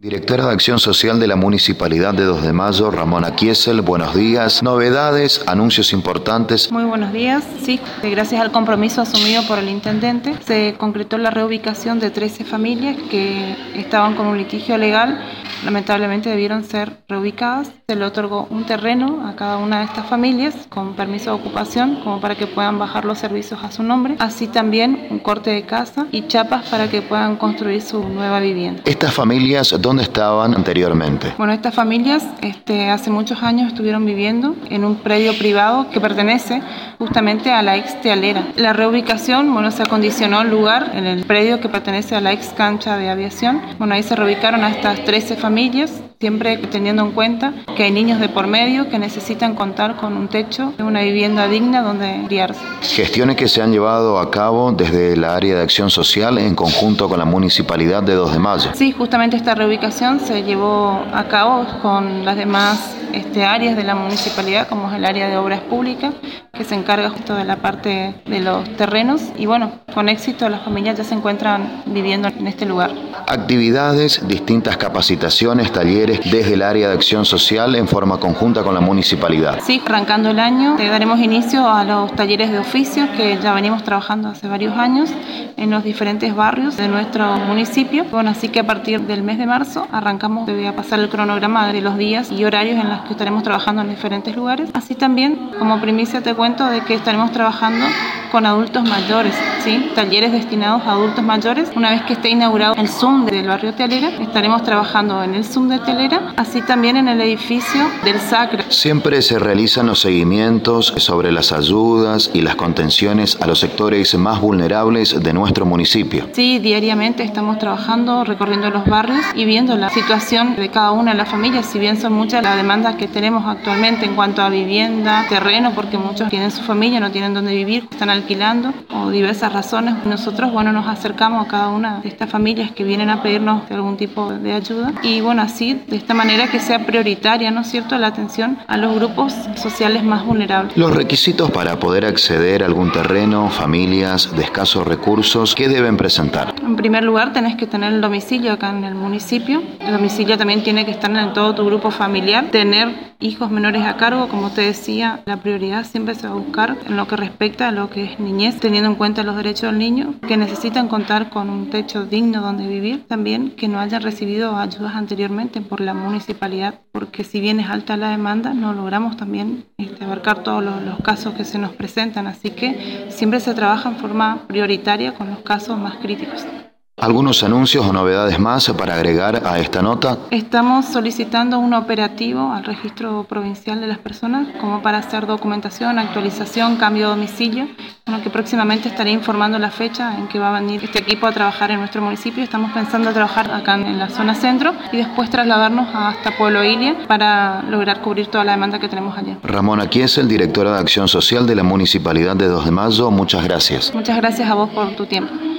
Directora de Acción Social de la Municipalidad de 2 de Mayo, Ramona Kiesel, buenos días. Novedades, anuncios importantes. Muy buenos días. Sí, gracias al compromiso asumido por el intendente, se concretó la reubicación de 13 familias que estaban con un litigio legal. Lamentablemente debieron ser reubicadas. Se le otorgó un terreno a cada una de estas familias con permiso de ocupación, como para que puedan bajar los servicios a su nombre. Así también un corte de casa y chapas para que puedan construir su nueva vivienda. Estas familias, ¿dónde estaban anteriormente? Bueno, estas familias hace muchos años estuvieron viviendo en un predio privado que pertenece justamente a la ex tealera. La reubicación, se acondicionó el lugar en el predio que pertenece a la ex cancha de aviación. Ahí se reubicaron a estas 13 familias, siempre teniendo en cuenta que hay niños de por medio que necesitan contar con un techo, una vivienda digna donde criarse. Gestiones que se han llevado a cabo desde la área de acción social en conjunto con la Municipalidad de 2 de Mayo. Sí, justamente esta reubicación se llevó a cabo con las demás áreas de la municipalidad, como es el área de obras públicas, que se encarga justo de la parte de los terrenos. Y con éxito las familias ya se encuentran viviendo en este lugar. Actividades, distintas capacitaciones, talleres desde el área de acción social en forma conjunta con la municipalidad. Sí, arrancando el año daremos inicio a los talleres de oficios que ya venimos trabajando hace varios años en los diferentes barrios de nuestro municipio. Así que a partir del mes de marzo arrancamos, voy a pasar el cronograma de los días y horarios en los que estaremos trabajando en diferentes lugares. Así también, como primicia te cuento de que estaremos trabajando con adultos mayores, ¿sí? Talleres destinados a adultos mayores. Una vez que esté inaugurado el Zoom del barrio Tealera, estaremos trabajando en el Zoom de Tealera, así también en el edificio del Sacra. Siempre se realizan los seguimientos sobre las ayudas y las contenciones a los sectores más vulnerables de nuestro municipio. Sí, diariamente estamos trabajando, recorriendo los barrios y viendo la situación de cada una de las familias. Si bien son muchas las demandas que tenemos actualmente en cuanto a vivienda, terreno, porque muchos tienen su familia, no tienen dónde vivir, están alquilando o diversas razones. Nosotros, nos acercamos a cada una de estas familias que vienen a pedirnos algún tipo de ayuda y así, de esta manera que sea prioritaria, ¿no es cierto?, la atención a los grupos sociales más vulnerables. Los requisitos para poder acceder a algún terreno, familias de escasos recursos, ¿qué deben presentar? En primer lugar, tenés que tener el domicilio acá en el municipio. El domicilio también tiene que estar en todo tu grupo familiar. Tener hijos menores a cargo, como te decía, la prioridad siempre se va a buscar en lo que respecta a lo que es niñez, teniendo en cuenta los derechos del niño, que necesitan contar con un techo digno donde vivir. También que no hayan recibido ayudas anteriormente por la municipalidad, porque si bien es alta la demanda, no logramos también abarcar todos los casos que se nos presentan. Así que siempre se trabaja en forma prioritaria con los casos más críticos. ¿Algunos anuncios o novedades más para agregar a esta nota? Estamos solicitando un operativo al registro provincial de las personas como para hacer documentación, actualización, cambio de domicilio, que próximamente estaré informando la fecha en que va a venir este equipo a trabajar en nuestro municipio. Estamos pensando trabajar acá en la zona centro y después trasladarnos hasta Pueblo Ilia para lograr cubrir toda la demanda que tenemos allá. Ramona Kiesel, directora de Acción Social de la Municipalidad de 2 de Mayo, muchas gracias. Muchas gracias a vos por tu tiempo.